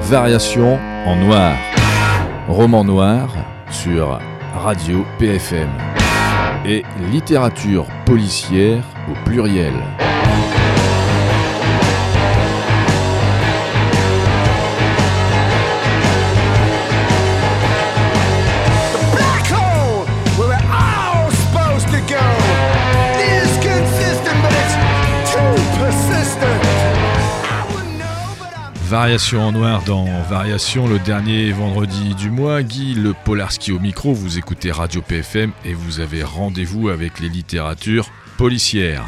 Variation en noir. Roman noir sur Radio PFM. Et littérature policière au pluriel. Variation en noir dans Variation, le dernier vendredi du mois. Guy Le Polarski au micro, vous écoutez Radio PFM et vous avez rendez-vous avec les littératures policières.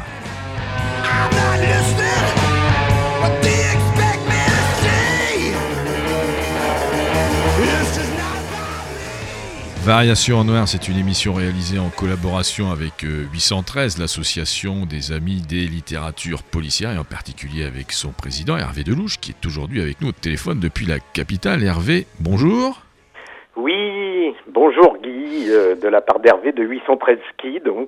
Variation en noir, c'est une émission réalisée en collaboration avec 813, l'association des amis des littératures policières, et en particulier avec son président Hervé Delouche, qui est aujourd'hui avec nous au téléphone depuis la capitale. Hervé, bonjour. Oui, bonjour Guy, de la part d'Hervé de 813 Ski, donc.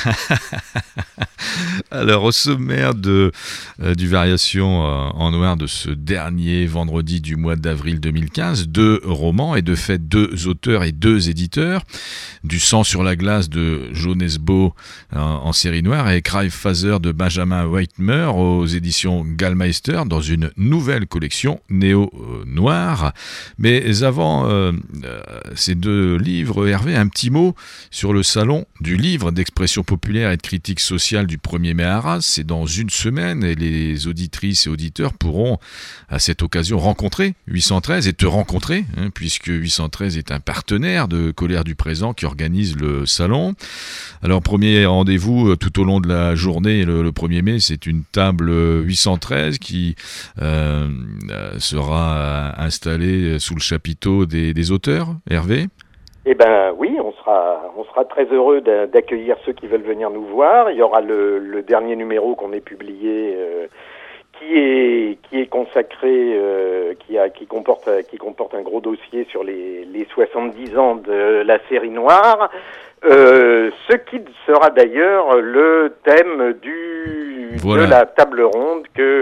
Alors, au sommaire du Variation en noir de ce dernier vendredi du mois d'avril 2015, 2 romans et de fait 2 auteurs et 2 éditeurs. Du sang sur la glace de Joe Nesbo en série noire et Cry Father de Benjamin Whitmer aux éditions Gallmeister dans une nouvelle collection néo-noire. Mais avant ces 2 livres, Hervé, un petit mot sur le salon du livre d'expression populaire et de critique sociale du 1er mai à Arras. C'est dans une semaine et les auditrices et auditeurs pourront à cette occasion rencontrer 813 et te rencontrer, puisque 813 est un partenaire de Colère du Présent qui organise le salon. Alors, premier rendez-vous tout au long de la journée, le 1er mai, c'est une table 813 qui sera installée sous le chapiteau des auteurs, Hervé. Eh ben oui, on sera très heureux d'accueillir ceux qui veulent venir nous voir. Il y aura le dernier numéro qu'on ait publié qui est consacré, qui comporte un gros dossier sur les 70 ans de la série noire. Ce qui sera d'ailleurs le thème de la table ronde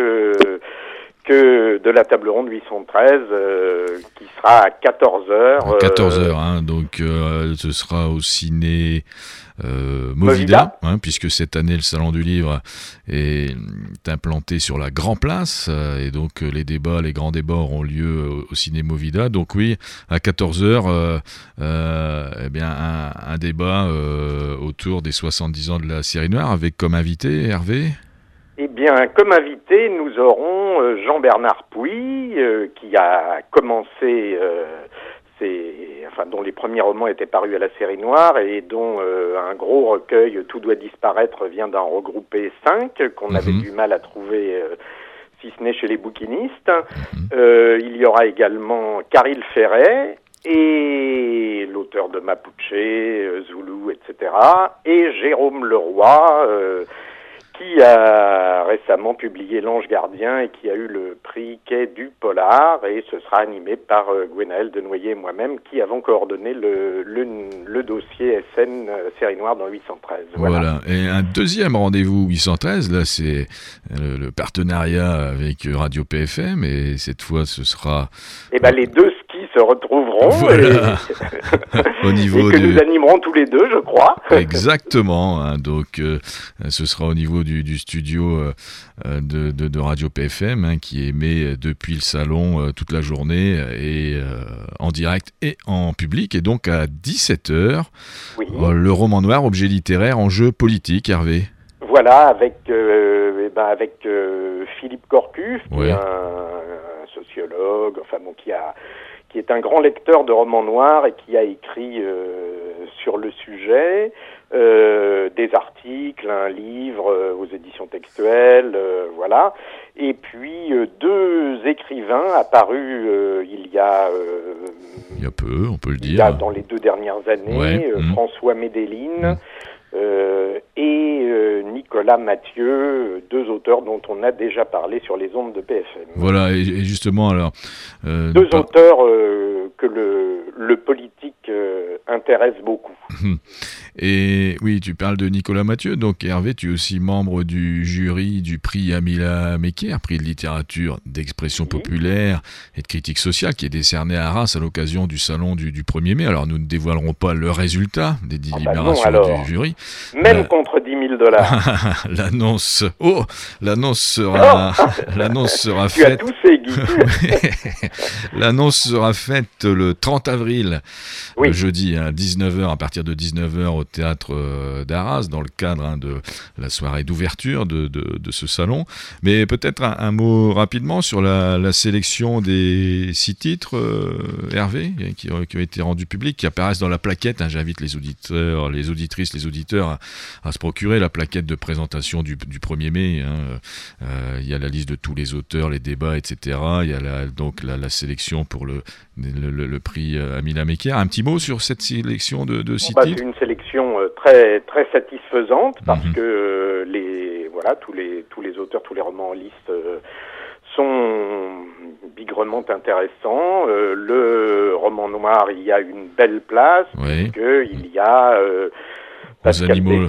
de la table ronde 813 qui sera à 14h. À 14h, donc ce sera au ciné Movida, puisque cette année le Salon du Livre est implanté sur la Grand Place et donc les grands débats auront lieu au ciné Movida. Donc oui, à 14h, eh bien un débat autour des 70 ans de la série noire avec comme invité Hervé. Eh bien, comme invité, nous aurons Jean-Bernard Pouy, qui a commencé, dont les premiers romans étaient parus à la série noire et dont un gros recueil, Tout doit disparaître, vient d'en regrouper 5, qu'on avait du mal à trouver, si ce n'est chez les bouquinistes. Il y aura également Caril Ferret, et l'auteur de Mapuche, Zoulou, etc., et Jérôme Leroy, qui a récemment publié L'Ange Gardien et qui a eu le prix Quai du Polar, et ce sera animé par Gwenaël Denoyer et moi-même qui avons coordonné le dossier SN série noire dans 813. Voilà. Et un deuxième rendez-vous 813, là c'est le partenariat avec Radio PFM, et cette fois ce sera... Eh ben les 2 skis se retrouveront, voilà. Au niveau et que nous animerons tous les 2, je crois. Exactement, donc ce sera au niveau du studio de Radio PFM, qui émet depuis le salon toute la journée et en direct et en public, et donc à 17h, oui. Le roman noir, objet littéraire, enjeu politique, Hervé. Voilà, avec Philippe Corcus, qui est un sociologue, qui est un grand lecteur de romans noirs et qui a écrit sur le sujet des articles, un livre aux éditions textuelles, voilà. Et puis 2 écrivains apparus il y a peu, on peut le dire. Dans les 2 dernières années, François Médeline et Nicolas Mathieu, 2 auteurs dont on a déjà parlé sur les ondes de PFM. Voilà, et justement, alors... 2 auteurs que le politique intéresse beaucoup. Et oui, tu parles de Nicolas Mathieu, donc Hervé, tu es aussi membre du jury du prix Amila Mekker, prix de littérature d'expression populaire et de critique sociale, qui est décerné à Arras à l'occasion du salon du 1er mai. Alors nous ne dévoilerons pas le résultat des délibérations du jury. Même contre $10 000. L'annonce sera tu faite. As tous ces Guy. L'annonce sera faite le 30 avril, le jeudi, à 19h, à partir de 19h au théâtre d'Arras, dans le cadre de la soirée d'ouverture de ce salon. Mais peut-être un mot rapidement sur la sélection des 6 titres, Hervé, qui ont été rendus publics, qui apparaissent dans la plaquette. J'invite les auditeurs, les auditrices, les auditeurs à se procurer la plaquette de présentation du 1er mai. Il y a la liste de tous les auteurs, les débats, etc. Il y a donc la sélection pour le prix Amila Mekker. Un petit mot sur cette sélection de 6 titres. C'est une sélection très, très satisfaisante parce que tous les auteurs, tous les romans en liste sont bigrement intéressants. Le roman noir, il y a une belle place, puisqu'il y a aux animaux,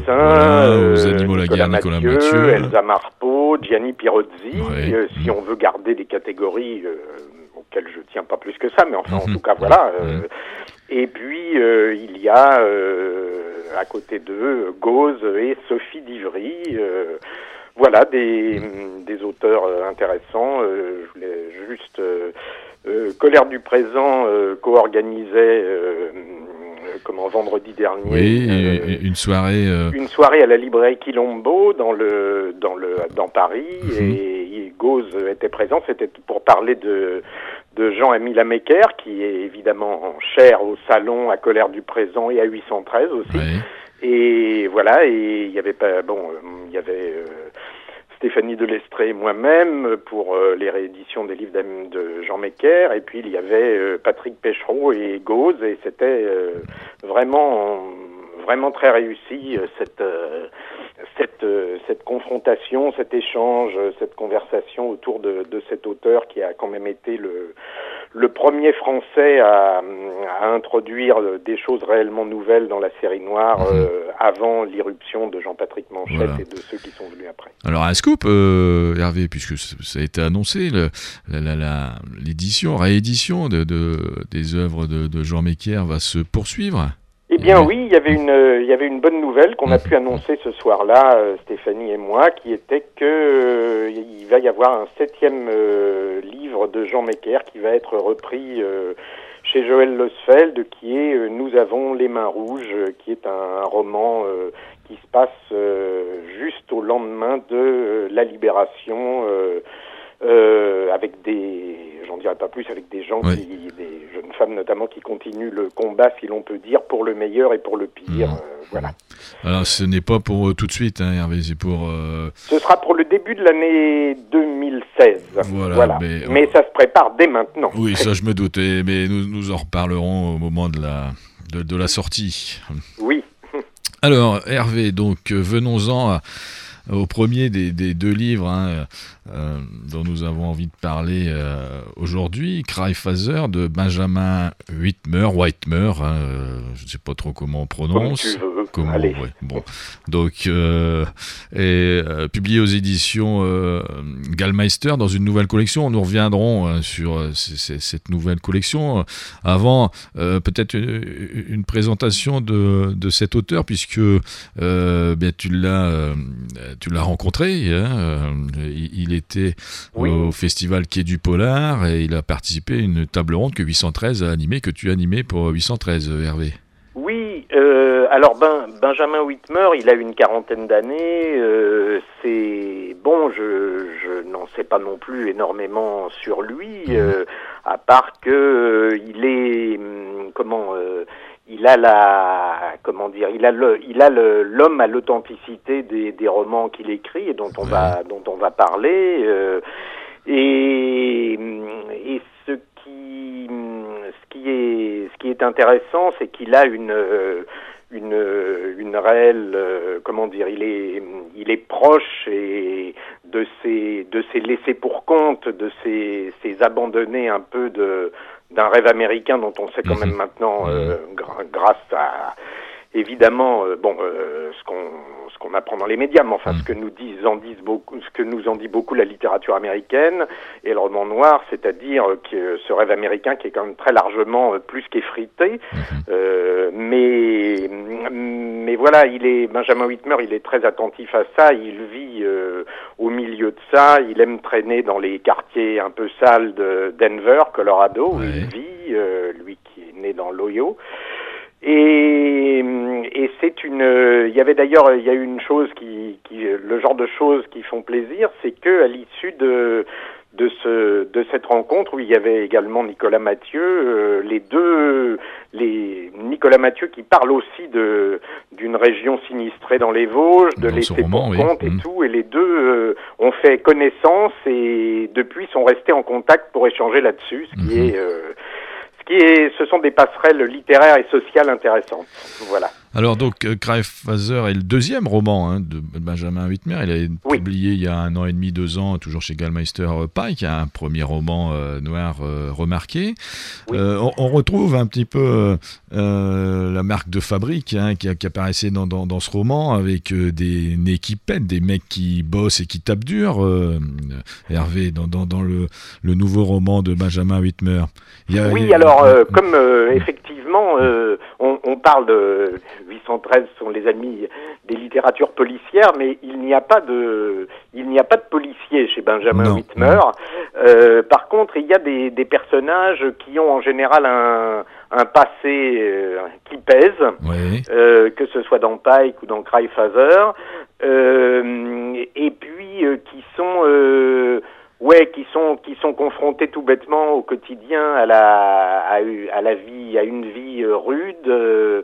la guerre, Nicolas Mathieu, Elsa Marpeau, Gianni Pirozzi, si on veut garder des catégories auxquelles je tiens pas plus que ça, mais enfin en tout cas voilà. Et puis il y a à côté d'eux Gauze et Sophie d'Ivry. Voilà des auteurs intéressants. Je voulais juste Colère du présent co-organisait vendredi dernier une soirée à la librairie Quilombo dans Paris, et Gauze était présent. C'était pour parler de Jean Amila Mekker, qui est évidemment cher au salon, à Colère du présent et à 813 aussi. Et voilà, et il y avait Stéphanie Delestrée et moi-même pour les rééditions des livres de Jean Mekker, et puis il y avait Patrick Péchereau et Gauze, et c'était vraiment très réussi cette confrontation, cet échange, cette conversation autour de cet auteur qui a quand même été le premier Français à introduire des choses réellement nouvelles dans la série noire avant l'irruption de Jean-Patrick Manchette et de ceux qui sont venus après. Alors un scoop, Hervé, puisque ça a été annoncé, réédition des œuvres de Jean Mekker va se poursuivre. Eh bien oui, il y avait une bonne nouvelle qu'on a pu annoncer ce soir-là, Stéphanie et moi, qui était que il va y avoir un 7e livre de Jean Mekker qui va être repris chez Joël Losfeld, qui est Nous avons les mains rouges, qui est un roman qui se passe juste au lendemain de la libération, avec j'en dirai pas plus, avec des gens des jeunes femmes notamment qui continuent le combat, si l'on peut dire, pour le meilleur et pour le pire. Voilà. Alors ce n'est pas pour tout de suite, Hervé, c'est pour... Ce sera pour le début de l'année 2016. Voilà. Mais ça se prépare dès maintenant. Oui, ça je me doutais, mais nous en reparlerons au moment de la sortie. Oui. Alors Hervé, donc venons-en au premier des 2 livres dont nous avons envie de parler aujourd'hui, Cry Father de Benjamin Whitmer, je ne sais pas trop comment on prononce. Comme tu veux. Allez. Bon. Donc, publié aux éditions Gallmeister dans une nouvelle collection. Nous reviendrons sur cette nouvelle collection. Avant, peut-être une présentation de cet auteur, puisque tu l'as rencontré. Il était au festival Quai du Polar et il a participé à une table ronde que 813 a animée, que tu as animée pour 813, Hervé. Oui, alors Benjamin Whitmer, il a une 40aine d'années. Je n'en sais pas non plus énormément sur lui, à part que il est l'homme à l'authenticité des romans qu'il écrit et dont on va parler, et ce qui est intéressant, c'est qu'il a une réelle, il est proche et de ses laissés pour compte, de ses abandonnés un peu d'un rêve américain dont on sait quand même maintenant, grâce à évidemment, ce qu'on apprend dans les médias, mais enfin ce que nous en dit beaucoup la littérature américaine et le roman noir, c'est-à-dire que ce rêve américain qui est quand même très largement plus qu'effrité, mais voilà, Benjamin Whitmer, il est très attentif à ça, il vit au milieu de ça, il aime traîner dans les quartiers un peu sales de Denver, Colorado, où il vit, lui qui est né dans l'Ohio. Et il y a eu une chose le genre de choses qui font plaisir, c'est que à l'issue de cette rencontre où il y avait également Nicolas Mathieu, Nicolas Mathieu qui parle aussi d'une région sinistrée dans les Vosges, de laisser pour compte et tout, et les deux ont fait connaissance et depuis sont restés en contact pour échanger là-dessus, ce sont des passerelles littéraires et sociales intéressantes. Voilà. Alors donc, Cry Father est le deuxième roman de Benjamin Whitmer. Il a publié il y a 1 an et demi, 2 ans, toujours chez Gallmeister Pike, un premier roman noir remarqué. Oui. On retrouve un petit peu la marque de fabrique qui apparaissait dans ce roman, avec des nez qui pètent, des mecs qui bossent et qui tapent dur. Hervé, dans le nouveau roman de Benjamin Whitmer. Comme effectivement, on parle de 813 sont les amis des littératures policières, mais il n'y a pas de policiers chez Benjamin Whitmer. Par contre, il y a des personnages qui ont en général un passé qui pèse, que ce soit dans Pike ou dans Cry Father, et puis qui sont confrontés tout bêtement au quotidien à la vie, à une vie rude,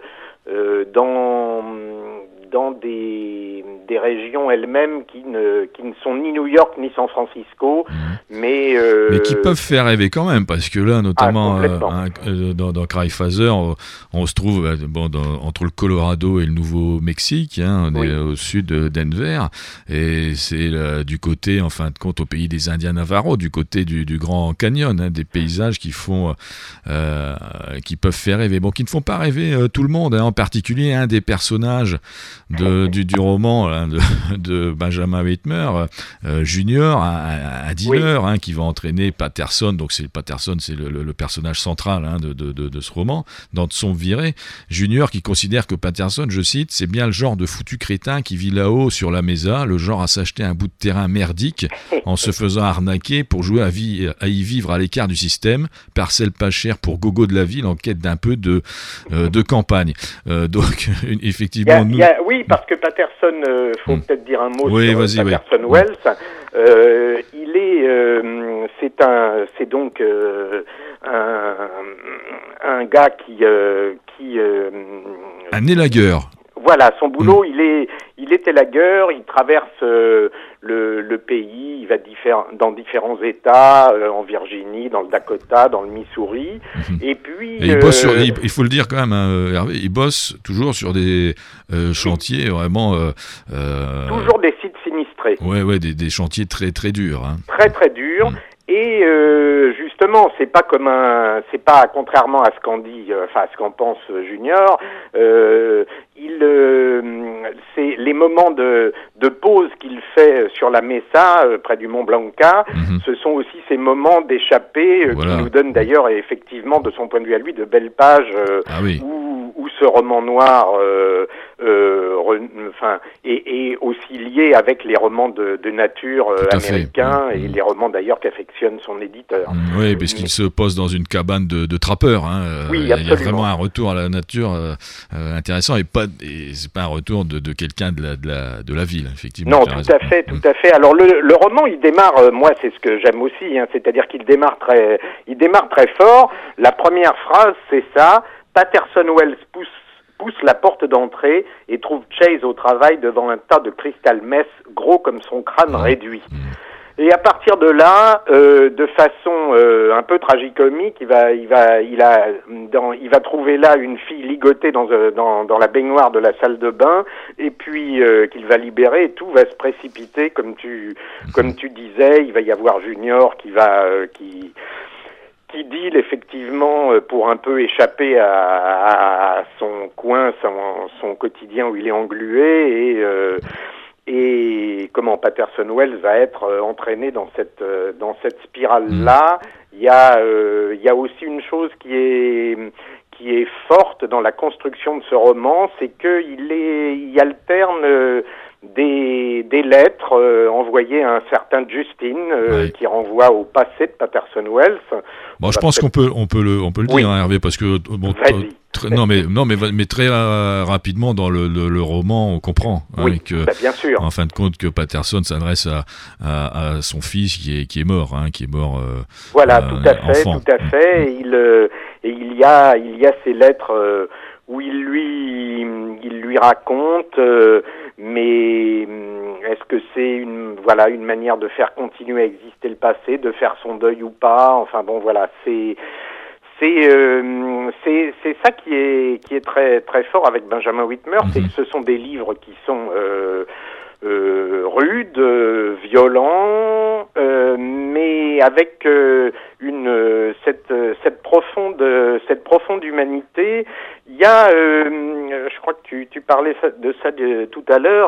dans des régions elles-mêmes qui ne sont ni New York ni San Francisco, mais qui peuvent faire rêver quand même, parce que là, notamment dans Cry Father, on se trouve entre le Colorado et le Nouveau-Mexique, on est au sud de Denver, et c'est du côté, en fin de compte, au pays des Indiens Navarros, du côté du Grand Canyon, des paysages qui peuvent faire rêver, qui ne font pas rêver tout le monde, en particulier un des personnages du roman de Benjamin Whitmer, Junior, un dealer qui va entraîner Patterson, donc Patterson c'est le personnage central de ce roman, dans son viré. Junior qui considère que Patterson, je cite, c'est bien le genre de foutu crétin qui vit là-haut sur la mesa, le genre à s'acheter un bout de terrain merdique en se faisant arnaquer pour jouer à y vivre à l'écart du système, parcelle pas chère pour gogo de la ville en quête d'un peu de campagne. Donc effectivement, oui, parce que Patterson, faut peut-être dire un mot sur Patterson Wells. C'est donc un gars qui un élagueur. Voilà, son boulot, il est élagueur, il traverse le pays, il va dans différents États, en Virginie, dans le Dakota, dans le Missouri, et puis... Et il bosse il faut le dire quand même, Hervé, il bosse toujours sur des chantiers vraiment... toujours des sites sinistrés. Ouais, des chantiers très très durs. Très très durs. Et justement, c'est pas contrairement à ce qu'en dit, à ce qu'en pense Junior, c'est les moments de pause qu'il fait sur la Mesa, près du Mont Blanca, ce sont aussi ces moments d'échappée qui nous donnent d'ailleurs, effectivement, de son point de vue à lui, de belles pages où ce roman noir est aussi lié avec les romans de nature américains et les romans d'ailleurs qu'affectionne son éditeur. Oui, parce qu'il se pose dans une cabane de trappeurs. Oui, il y a vraiment un retour à la nature intéressant et c'est pas un retour de quelqu'un de la ville, effectivement. Non, tout à fait. Alors le roman, il démarre, moi c'est ce que j'aime aussi, c'est-à-dire qu'il démarre très fort. La première phrase, c'est ça: Patterson Wells pousse la porte d'entrée et trouve Chase au travail devant un tas de crystal meth gros comme son crâne réduit. Et à partir de là, de façon un peu tragicomique, il va trouver là une fille ligotée dans la baignoire de la salle de bain, et puis qu'il va libérer, et tout va se précipiter comme tu disais. Il va y avoir Junior qui petit deal effectivement pour un peu échapper à son coin, son quotidien où il est englué et comment Patterson Wells va être entraîné dans cette spirale-là. Il y a aussi une chose qui est forte dans la construction de ce roman, c'est qu'il alterne des lettres envoyées à un certain Justin qui renvoie au passé de Patterson Wells. Bon, je pense qu'on peut le dire, hein, Hervé, parce que bon, mais très rapidement dans le roman, on comprend que, bien sûr. en fin de compte, que Patterson s'adresse à son fils qui est mort, voilà, tout à fait. Et il y a ces lettres où il lui raconte, mais est-ce que c'est une manière de faire continuer à exister le passé, de faire son deuil ou pas? Enfin bon, voilà, c'est ça qui est très très fort avec Benjamin Whitmer, c'est que ce sont des livres qui sont rudes, violents, mais avec cette profonde humanité. Il y a, je crois que tu parlais de ça tout à l'heure.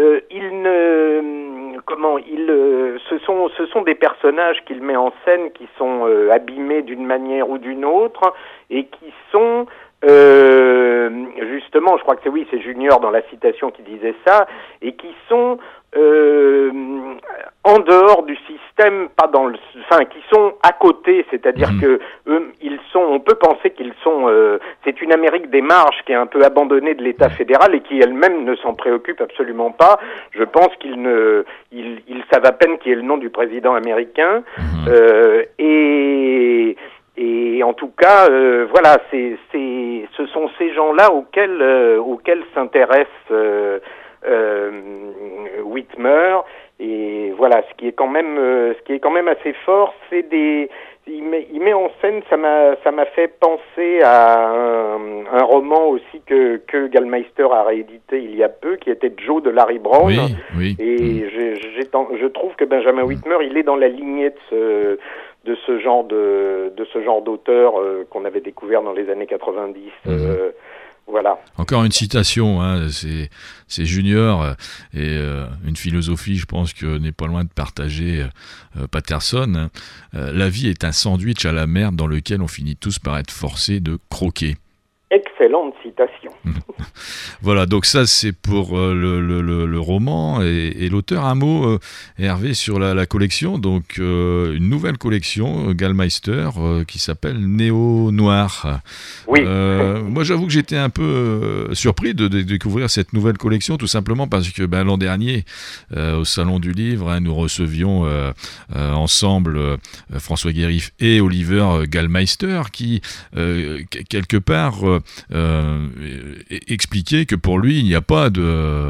Ce sont des personnages qu'il met en scène qui sont abîmés d'une manière ou d'une autre et qui sont justement, je crois que c'est Junior dans la citation qui disait ça, et qui sont en dehors du système, qui sont à côté, c'est-à-dire que on peut penser qu'ils sont, c'est une Amérique des marges qui est un peu abandonnée de l'État fédéral et qui elle-même ne s'en préoccupe absolument pas. Je pense qu'ils savent à peine qui est le nom du président américain, et en tout cas, voilà, ce sont ces gens-là auxquels s'intéresse Whitmer. Et voilà, ce qui est quand même assez fort, il met en scène, ça m'a fait penser à un roman aussi que Gallmeister a réédité il y a peu, qui était Joe de Larry Brown. Oui. Et je trouve que Benjamin Whitmer, il est dans la lignée de ce genre d'auteur qu'on avait découvert dans les années 90. Voilà. Encore une citation, c'est Junior et une philosophie, je pense que n'est pas loin de partager Patterson. La vie est un sandwich à la merde dans lequel on finit tous par être forcés de croquer. Excellente citation. Voilà, donc ça c'est pour le roman et l'auteur. Un mot, Hervé, sur la collection. Donc une nouvelle collection, Gallmeister, qui s'appelle Néo Noir. Oui. Moi j'avoue que j'étais un peu surpris de découvrir cette nouvelle collection, tout simplement parce que l'an dernier, au Salon du Livre, nous recevions ensemble François Guérif et Oliver Gallmeister, qui quelque part expliquer que pour lui il n'y a pas de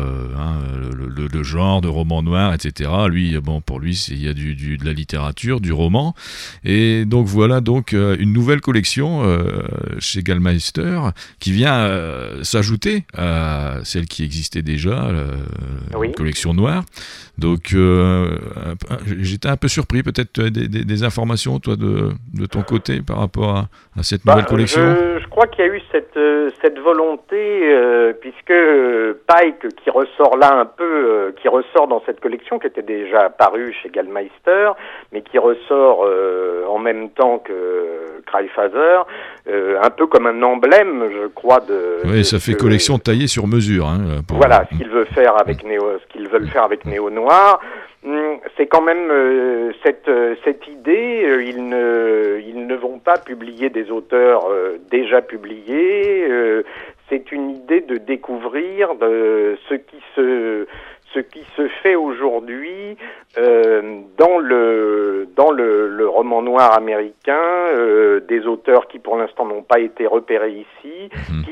genre de roman noir, etc. Lui, pour lui il y a de la littérature, du roman, et donc voilà une nouvelle collection chez Gallmeister qui vient s'ajouter à celle qui existait déjà, une collection noire. Donc j'étais un peu surpris, peut-être des informations toi de ton côté par rapport à cette nouvelle collection. Je crois qu'il y a eu cette volonté, puisque Pike, qui ressort là un peu, qui ressort dans cette collection qui était déjà parue chez Gallmeister, mais qui ressort en même temps que Cryfather, un peu comme un emblème, je crois, ça fait collection taillée sur mesure. Voilà, ce qu'ils veulent faire avec Néo Noir. C'est quand même cette idée. Ils ne vont pas publier des auteurs déjà publiés. C'est une idée de découvrir ce qui se fait aujourd'hui dans le roman noir américain, des auteurs qui pour l'instant n'ont pas été repérés ici,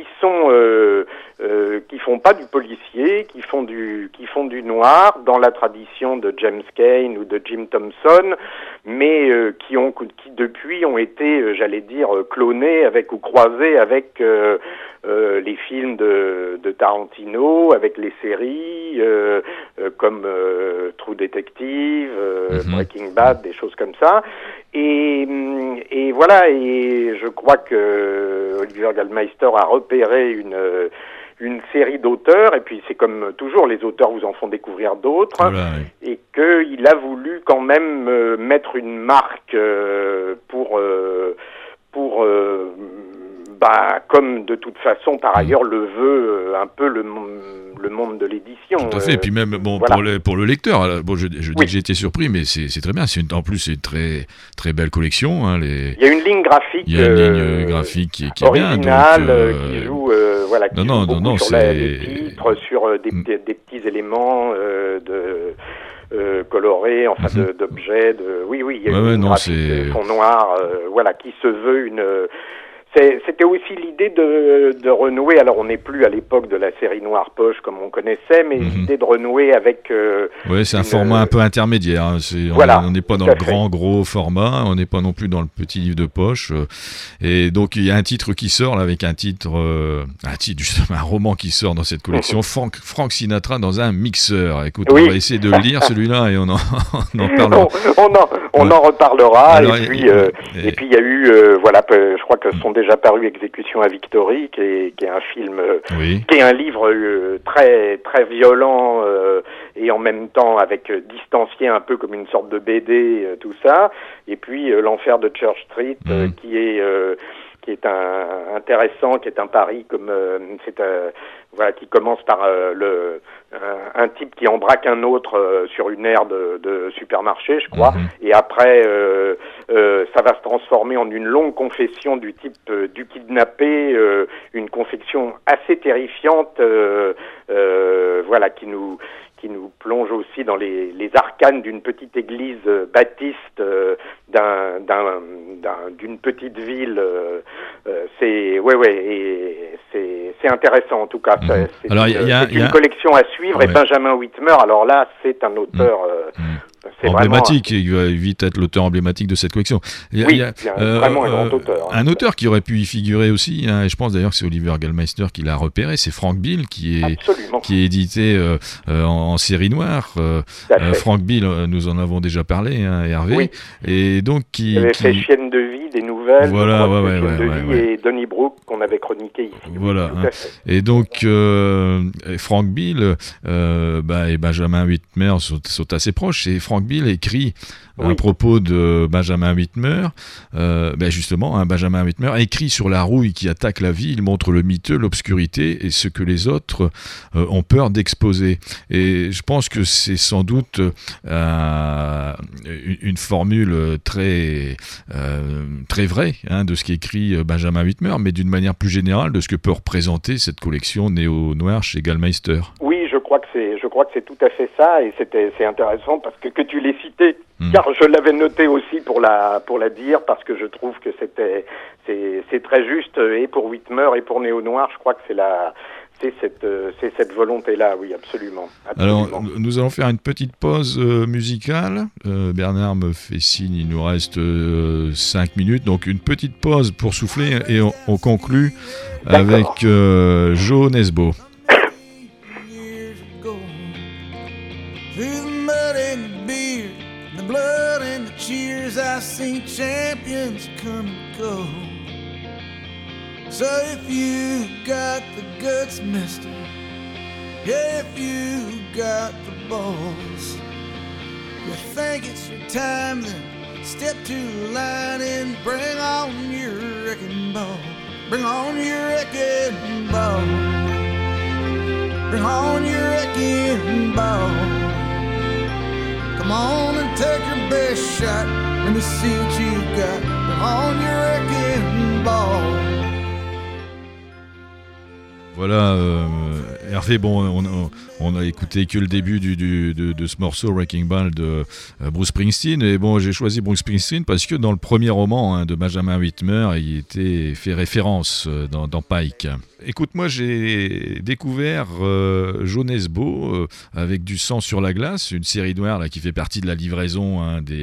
qui font pas du policier, qui font du noir dans la tradition de James Cain ou de Jim Thompson, mais qui depuis ont été, j'allais dire, clonés ou croisés avec les films de Tarantino, avec les séries comme True Detective, Breaking Bad, des choses comme ça. Et voilà, et je crois que Olivier Gallmeister a repéré une série d'auteurs, et puis c'est comme toujours, les auteurs vous en font découvrir d'autres, Voilà, oui. et qu'il a voulu quand même mettre une marque pour comme de toute façon, par ailleurs, le veut un peu le monde de l'édition. Tout à fait. Et puis même voilà. pour le lecteur, alors, bon, je dis que j'ai été surpris, mais c'est très bien. En plus, c'est une très très belle collection. Hein, Il y a une ligne graphique. Il y a une ligne graphique qui est originale, bien, donc, qui joue sur les titres, sur des petits éléments colorés, enfin d'objets. Oui, il y a une graphique fond noir, qui se veut une. C'était aussi l'idée de renouer, alors on n'est plus à l'époque de la série noire poche comme on connaissait, mais l'idée de renouer avec... c'est un format un peu intermédiaire, hein. On n'est pas dans le gros format, on n'est pas non plus dans le petit livre de poche, et donc il y a un titre qui sort, là, avec un roman qui sort dans cette collection, Frank Sinatra dans un mixeur. Écoute, on va essayer de le lire celui-là et on en parlera. On en reparlera, alors, et puis il y a eu, je crois que sont déjà paru Exécution à Victory, qui est un film, qui est un livre très très violent et en même temps avec distancié un peu comme une sorte de BD, tout ça. Et puis L'Enfer de Church Street, qui est intéressant, qui est un pari comme qui commence par un type qui embraque un autre sur une aire de supermarché, je crois, et après ça va se transformer en une longue confession du type du kidnappé, une confession assez terrifiante, qui nous plonge aussi dans les arcanes d'une petite église baptiste d'une petite ville. C'est intéressant en tout cas. C'est une collection à suivre, et Benjamin Whitmer, alors là, c'est un auteur emblématique, il va vite être l'auteur emblématique de cette collection. Il y a vraiment un grand auteur. Un auteur qui aurait pu y figurer aussi, hein, et je pense d'ailleurs que c'est Olivier Gallmeister qui l'a repéré, c'est Frank Bill, qui est édité en série noire. Frank Bill, nous en avons déjà parlé, hein, Hervé. Oui. Et donc il avait fait Chienne de vie, des nouvelles, et Donny Brooke qu'on avait chroniqué ici. Voilà. Et donc Frank Bill et Benjamin Whitmer sont assez proches, et Frank Bill écrit à propos de Benjamin Whitmer, justement, Benjamin Whitmer écrit sur la rouille qui attaque la vie, il montre le miteux, l'obscurité et ce que les autres ont peur d'exposer. Et je pense que c'est sans doute une formule très vraie, hein, de ce qu'écrit Benjamin Whitmer, mais d'une manière plus générale de ce que peut représenter cette collection néo-noire chez Gallmeister. Oui, je crois que c'est tout à fait ça, et c'est intéressant parce que tu l'aies cité, car je l'avais noté aussi pour la dire, parce que je trouve que c'est très juste, et pour Whitmer et pour Néo Noir, je crois que c'est cette volonté-là, oui, absolument. Alors, nous allons faire une petite pause musicale. Bernard me fait signe, il nous reste 5 minutes, donc une petite pause pour souffler, et on conclut avec Joe Nesbo. Blood and the cheers, I seen champions come and go. So if you got the guts, mister, if you got the balls, you think it's your time, then step to the line and bring on your wrecking ball. Bring on your wrecking ball. Bring on your wrecking ball. Come on and take your best shot. Let me see what you got. Bring on your wrecking ball. Voilà, Hervé, on a écouté que le début de ce morceau, Wrecking Ball, de Bruce Springsteen. Et bon, j'ai choisi Bruce Springsteen parce que dans le premier roman de Benjamin Whitmer, il était fait référence dans Pike. Écoute, moi j'ai découvert Joe Nesbo avec Du sang sur la glace, une série noire là, qui fait partie de la livraison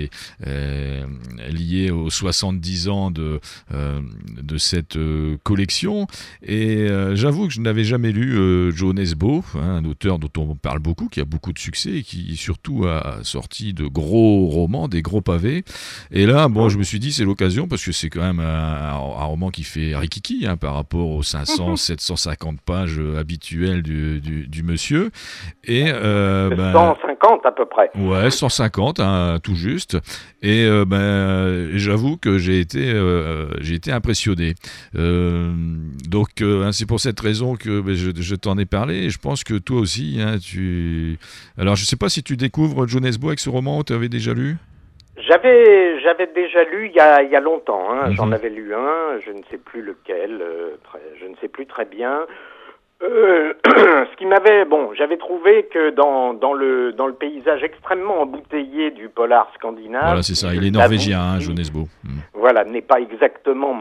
liée aux 70 ans de cette collection. Et j'avoue que je n'avais jamais lu Joe John Esbo, un auteur dont on parle beaucoup, qui a beaucoup de succès et qui surtout a sorti de gros romans, des gros pavés. Et là, je me suis dit, c'est l'occasion, parce que c'est quand même un roman qui fait rikiki par rapport aux 500, 750 pages habituelles du monsieur. Et 150 à peu près. Ouais, 150, tout juste. Et j'avoue que j'ai été impressionné. Donc c'est pour cette raison que je t'en ai parlé. Et je pense que toi aussi, Alors je sais pas si tu découvres John Esbo avec ce roman, tu avais déjà lu? J'avais déjà lu il y a longtemps. J'en avais lu un, je ne sais plus lequel, je ne sais plus très bien. Ce qui m'avait, j'avais trouvé que dans le paysage extrêmement embouteillé du polar scandinave. Voilà, c'est ça. Il est norvégien, John Esbo. Voilà, n'est pas exactement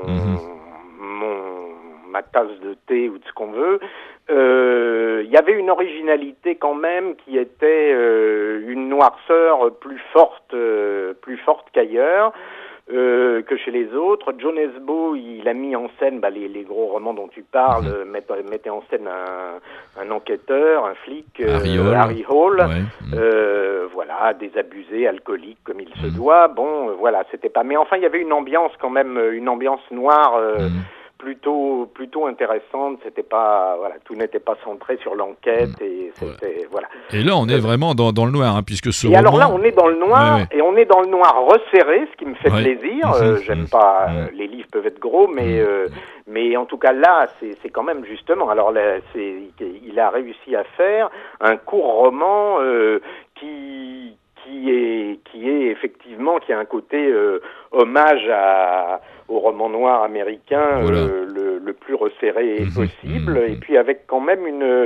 ma tasse de thé ou de ce qu'on veut. Il y avait une originalité quand même qui était une noirceur plus forte qu'ailleurs. Que chez les autres. John Esbo, il a mis en scène les gros romans dont tu parles, mettait en scène un enquêteur, un flic, Harry Hole, voilà, désabusé, alcoolique comme il se doit. Voilà, c'était pas. Mais enfin, il y avait une ambiance quand même, une ambiance noire. Plutôt intéressante, c'était pas, tout n'était pas centré sur l'enquête et c'était, voilà. Et là, on est vraiment dans le noir, puisque ce roman... alors là, on est dans le noir, et on est dans le noir resserré, ce qui me fait plaisir. J'aime pas, les livres peuvent être gros, mais en tout cas là, c'est quand même justement, alors là, il a réussi à faire un court roman qui est effectivement, qui a un côté hommage au roman noir américain, le plus resserré possible, et puis avec quand même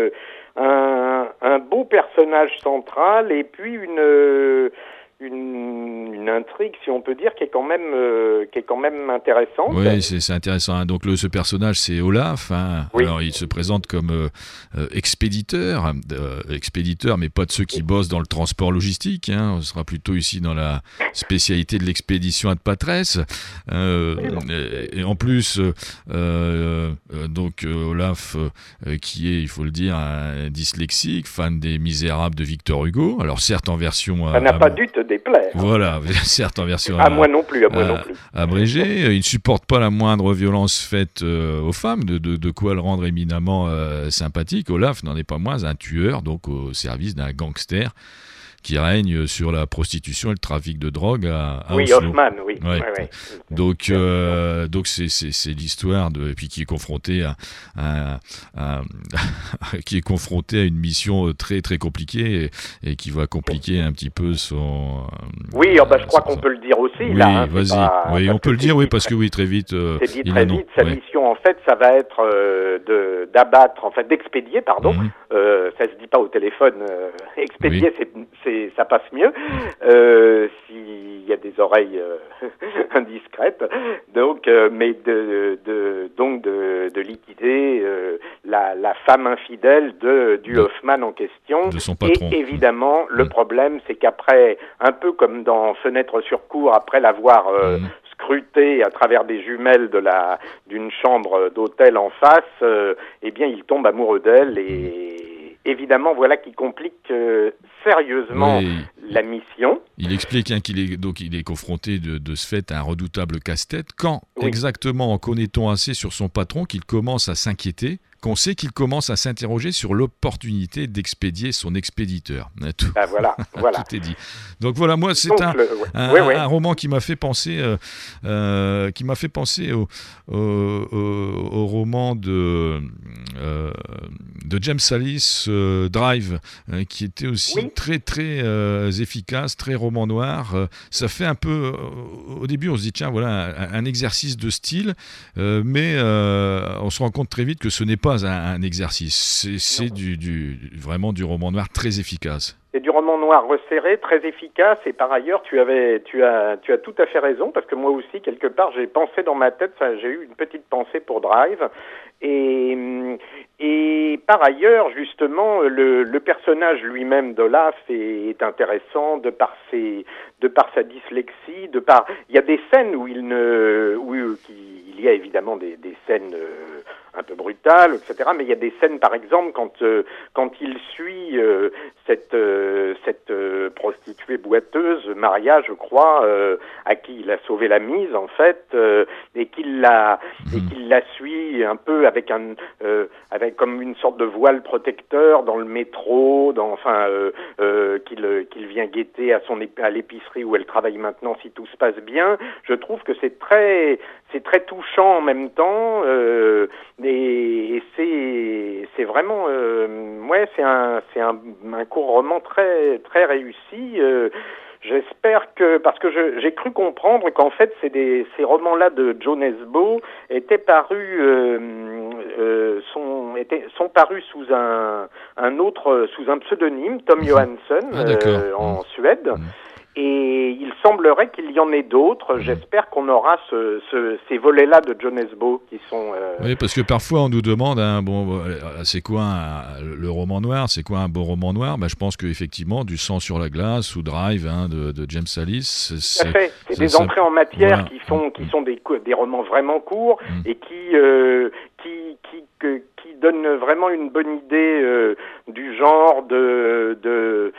un beau personnage central, et puis une intrigue, si on peut dire, qui est quand même intéressante. Oui, c'est intéressant. Donc ce personnage, c'est Olaf. Alors il se présente comme expéditeur, mais pas de ceux qui bossent dans le transport logistique. On sera plutôt ici dans la spécialité de l'expédition ad patres. Et en plus, donc Olaf, qui est, il faut le dire, un dyslexique, fan des Misérables de Victor Hugo. Alors certes en version... Ça n'a pas dû te déplaire. Voilà, certes en version moi non plus, abrégée. Il ne supporte pas la moindre violence faite aux femmes, de quoi le rendre éminemment sympathique. Olaf n'en est pas moins un tueur, donc au service d'un gangster qui règne sur la prostitution et le trafic de drogue à Oslo. Hoffman, oui. Donc c'est l'histoire et puis qui est confronté à une mission très très compliquée et qui va compliquer un petit peu son. Oui, je crois qu'on peut le dire aussi. Oui, là, vas-y. On peut le dire, parce que très vite. C'est dit très vite. Sa mission, en fait, ça va être d'expédier, pardon. Ça se dit pas au téléphone. Expédier, ça passe mieux s'il y a des oreilles indiscrètes. Donc, mais de liquider la femme infidèle du Hoffman en question. De son patron. Et évidemment, le problème, c'est qu'après, un peu comme dans Fenêtre sur cour, après l'avoir scruté à travers des jumelles d'une chambre d'hôtel en face, il tombe amoureux d'elle et évidemment, voilà qui complique sérieusement la mission. Il explique qu'il est confronté de ce fait à un redoutable casse-tête. Quand exactement en connaît-on assez sur son patron qu'il commence à s'inquiéter, qu'on sait qu'il commence à s'interroger sur l'opportunité d'expédier son expéditeur. Voilà. Tout est dit. Donc voilà, moi c'est un roman qui m'a fait penser, au roman de James Sallis, Drive, qui était aussi très très efficace, très roman noir. Ça fait un peu, au début on se dit tiens voilà un exercice de style, mais on se rend compte très vite que ce n'est pas un exercice, c'est vraiment du roman noir très efficace. C'est du roman noir resserré, très efficace, et par ailleurs tu as tout à fait raison, parce que moi aussi quelque part j'ai pensé dans ma tête, j'ai eu une petite pensée pour Drive, et par ailleurs justement le personnage lui-même d'Olaf est intéressant de par sa dyslexie, il y a des scènes où il y a évidemment des scènes un peu brutal, etc. Mais il y a des scènes, par exemple, quand il suit cette prostituée boiteuse, Maria, je crois, à qui il a sauvé la mise, en fait, et qu'il la suit un peu avec comme une sorte de voile protecteur dans le métro, qu'il vient guetter à l'épicerie où elle travaille maintenant, si tout se passe bien. Je trouve que c'est très touchant en même temps, et c'est vraiment, c'est un court roman très très réussi. J'espère que, parce que j'ai cru comprendre qu'en fait ces romans-là de Joe Nesbo étaient parus, sont parus sous un pseudonyme, Tom Johansson, en Suède. Et il semblerait qu'il y en ait d'autres. J'espère qu'on aura ces volets-là de Joe Nesbo qui sont... Oui, parce que parfois on nous demande, c'est quoi le roman noir, c'est quoi un beau roman noir ? Je pense qu'effectivement, Du sang sur la glace ou Drive de James Sallis... C'est des entrées en matière qui sont des romans vraiment courts et qui donnent vraiment une bonne idée du genre, de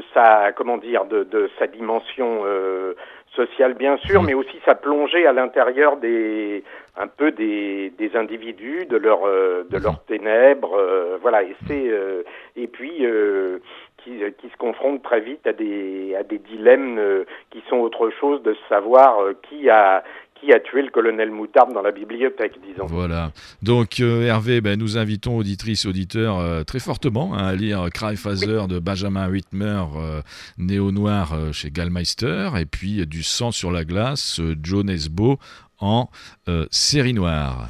sa dimension sociale, bien sûr, mais aussi sa plongée à l'intérieur des individus, de leurs ténèbres, et puis qui se confrontent très vite à des dilemmes qui sont autre chose de savoir qui a tué le colonel Moutarde dans la bibliothèque, disons. Voilà. Donc, Hervé, nous invitons auditrices et auditeurs très fortement à lire Cry Father de Benjamin Whitmer, néo-noir chez Gallmeister, et puis Du sang sur la glace, Joe Nesbo en série noire.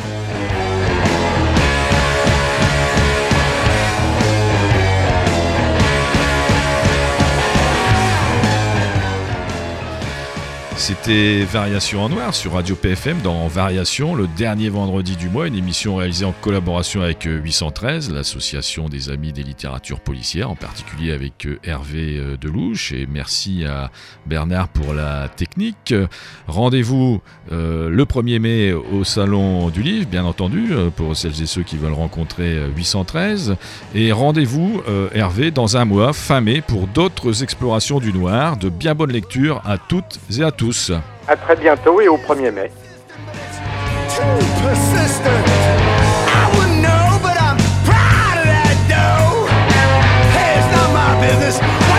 C'était Variation en noir sur Radio PFM dans Variation, le dernier vendredi du mois, une émission réalisée en collaboration avec 813, l'association des amis des littératures policières, en particulier avec Hervé Delouche, et merci à Bernard pour la technique. Rendez-vous le 1er mai au Salon du Livre, bien entendu, pour celles et ceux qui veulent rencontrer 813, et rendez-vous Hervé dans un mois, fin mai, pour d'autres explorations du noir. De bien bonnes lectures à toutes et à tous. À très bientôt et au 1er mai. I wouldn't know, but I'm proud of that dough. Hey, it's not my business.